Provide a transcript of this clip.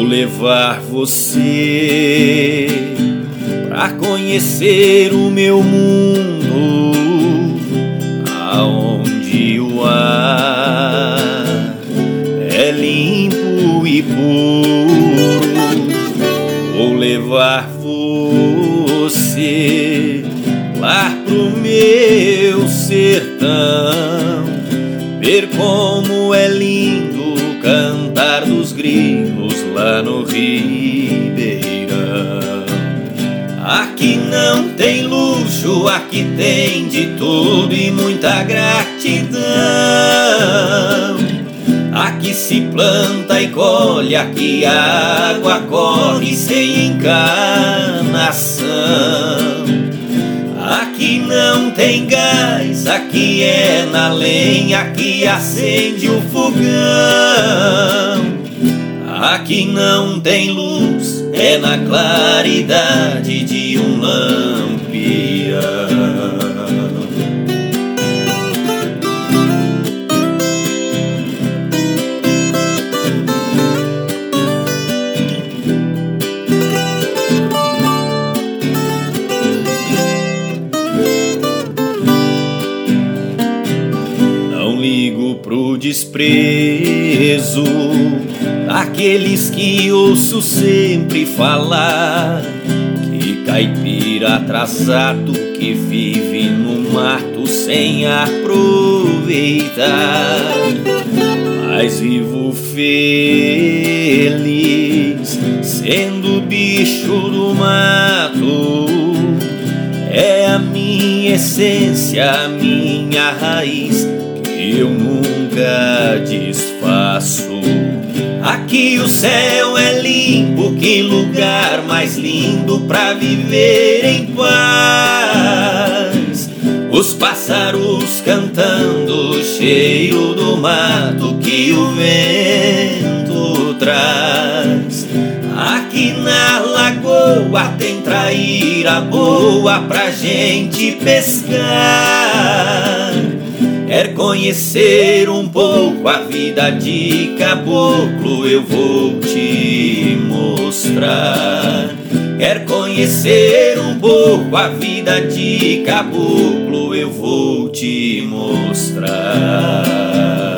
levar você pra conhecer o meu mundo, aonde o ar é limpo e puro. Vou levar você lá pro meu sertão, ver como é lindo o cantar dos grilos lá no ribeirão. Aqui não tem luxo, aqui tem de tudo e muita gratidão. Aqui se planta e colhe, aqui a água corre sem encanação. Aqui não tem gás, aqui é na lenha, aqui acende o fogão. Aqui não tem luz, é na claridade de um lampião. Ligo pro desprezo daqueles que ouço sempre falar que caipira atrasado que vive no mato sem aproveitar. Mas vivo feliz sendo bicho do mato, é a minha essência, a minha raiz, eu nunca desfaço. Aqui o céu é limpo, que lugar mais lindo pra viver em paz. Os pássaros cantando, cheiro do mato que o vento traz. Aqui na lagoa tem traíra boa pra gente pescar. Quer conhecer um pouco a vida de caboclo, eu vou te mostrar. Quer conhecer um pouco a vida de caboclo, eu vou te mostrar.